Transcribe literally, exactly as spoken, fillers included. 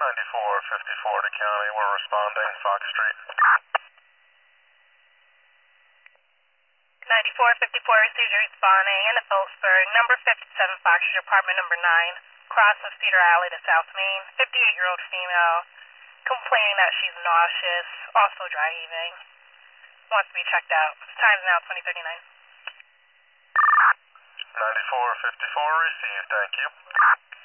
ninety-four fifty-four to county, we're responding, Fox Street. ninety-four fifty-four received your responding in the Phillipsburg, number fifty-seven Fox Street, apartment number nine, cross of Cedar Alley to South Main, fifty-eight-year-old female, complaining that she's nauseous, also dry heaving, wants to be checked out. Time's now twenty thirty-nine. ninety-four fifty-four received, thank you.